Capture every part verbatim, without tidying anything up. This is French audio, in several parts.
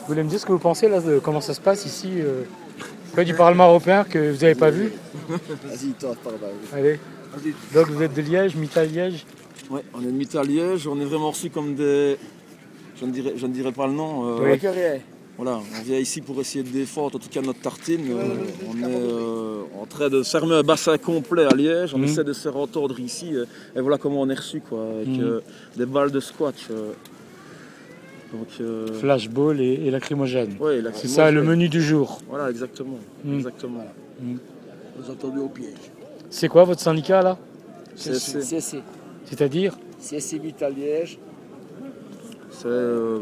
voulez me dire ce que vous pensez là, de comment ça se passe ici euh, près du Parlement européen que vous n'avez pas vu? Vas-y, toi, par là. Allez. Donc vous êtes de Liège, Mita Liège? Ouais, on est de Mita Liège, on est vraiment reçus comme des... Je ne dirais, je ne dirais pas le nom. Euh, Oui. Voilà, on vient ici pour essayer de défendre en tout cas notre tartine. Euh, on est euh, en train de fermer un bassin complet à Liège, on Mmh. essaie de se faire entendre ici. euh, et voilà comment on est reçu, quoi, avec Mmh. euh, des balles de squash. euh. Donc, euh, Flashball et, et lacrymogène. ouais, C'est ça le menu du jour. Voilà, exactement. Mmh. exactement. Mmh. Vous entendez au piège. C'est quoi votre syndicat là? C S C. C S C. C'est-à-dire? C S C Mita Liège. C'est euh,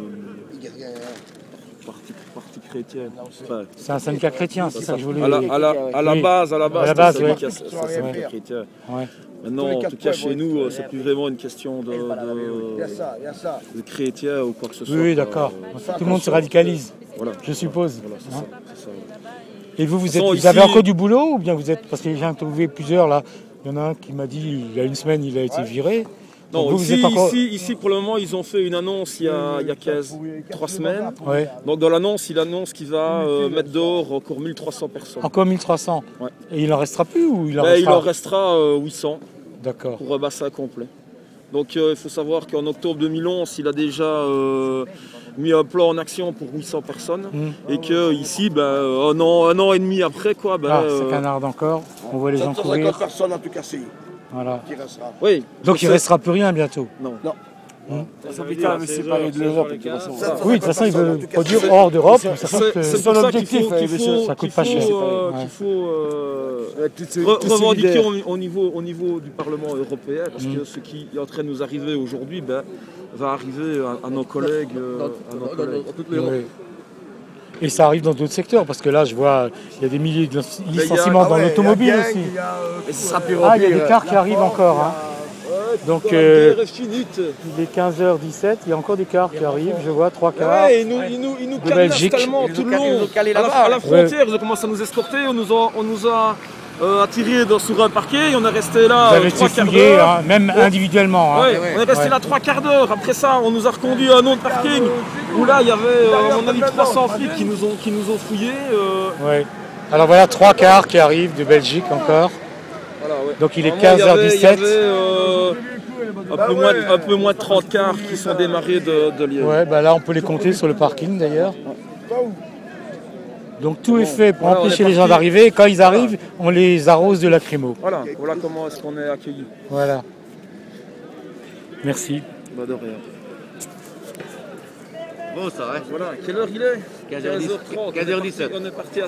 parti, parti chrétienne. Enfin, C'est un syndicat chrétien, c'est ça que je voulais à la, à la, à la Oui. base, à la base, À la c'est un base, syndicat- ouais. c'est un syndicat chrétien. Ouais. Maintenant, en tout cas chez nous, euh, c'est plus vraiment une question de, Il y a de, ça, il y a ça. de chrétien ou quoi que ce soit. Oui, oui, quoi. d'accord. Euh, Tout le monde se radicalise, Voilà. je suppose. Voilà, c'est Hein? ça, c'est ça. Et vous, vous, De toute êtes, façon, vous ici- avez encore du boulot ou bien vous êtes... Parce que j'ai interviewé plusieurs là. Il y en a un qui m'a dit il y a une semaine il a été viré. Non, Donc vous, ici, vous êtes encore... ici, ici, pour le moment, ils ont fait une annonce il y a, il y a quinze, trois semaines. Ouais. Donc dans l'annonce, il annonce qu'il va euh, mettre dehors encore mille trois cents personnes. Encore mille trois cents. Ouais. Et il en restera plus ou il en Ben, restera il en restera euh, huit cents D'accord. pour un bassin complet. Donc euh, il faut savoir qu'en octobre deux mille onze, il a déjà euh, mis un plan en action pour huit cents personnes. Mmh. Et qu'ici, ben, un, an, un an et demi après, quoi, ben, Ah, euh, ça canarde encore. On voit les gens sept cent cinquante courir. personnes en tout cas, c'est Voilà. qui restera. oui. Donc il ne restera plus rien bientôt. Non. Non. Ça veut Mita dire, avait c'est séparé genre, de c'est l'Europe. genre de les toute façon. gars. Oui, de toute façon, il En veut tout cas, produire c'est- hors d'Europe. C'est mais ça coûte, c'est euh, pour son ça qu'il objectif, faut, hein, qu'il monsieur. faut, Ça coûte qu'il pas faut, cher. euh, Ouais. qu'il faut, euh, Ouais, toutes ces- re- tous ces revendiquer leaders. au, au niveau, au niveau du Parlement européen, parce Mm. que ce qui est en train de nous arriver aujourd'hui ben, va arriver à, à nos collègues. euh, à nos Dans- dans- collègues. dans toute l'Europe. Oui. Et ça arrive dans d'autres secteurs, parce que là, je vois, il y a des milliers de il y a- licenciements Ah dans ouais, l'automobile il y a gang, aussi. il y a, euh, Et ce sera pire Ah, il y a pire. des cars qui arrivent encore. Hein. Ouais, Donc, putain, euh, la guerre est finite. Il est quinze heures dix-sept, il y a encore des cars qui arrivent, je vois, trois cars. Ouais, ils nous, ils nous, ils nous De cadenassent Belgique. tellement Ils tout nous le ont calé- ils nous long. ont calé À la, là-bas. à la frontière, ils ont commencé à nous escorter, on nous a, on nous a euh, attirés dans- sur un parquet et on est resté là Vous euh, avez été trois quarts fouillés, d'heure. hein, même Ouais. individuellement. Hein. Ouais, ouais. on est resté Ouais. là trois quarts d'heure. Après ça, on nous a reconduit à un autre parking où là, il y avait, euh, à mon avis, trois cents flics qui nous ont, qui nous ont fouillés. euh, Ouais. Alors voilà, trois cars qui arrivent de Belgique encore. voilà, ouais. Donc il est Normalement, quinze heures il y avait- dix-sept. Il y avait euh, un, peu moins, de- un peu moins de trente cars qui sont démarrés de, de Liège. Ouais, bah là on peut les compter sur le parking d'ailleurs. Donc tout est fait pour Voilà, on empêcher est les gens parti. d'arriver. Et quand ils arrivent, on les arrose de lacrymo. Voilà, voilà comment est-ce qu'on est accueillis. Voilà. Merci. Bah de rien. Bon, ça va. Voilà, quelle heure il est quinze heures dix. quinze heures trente. quinze heures dix-sept. On est parti à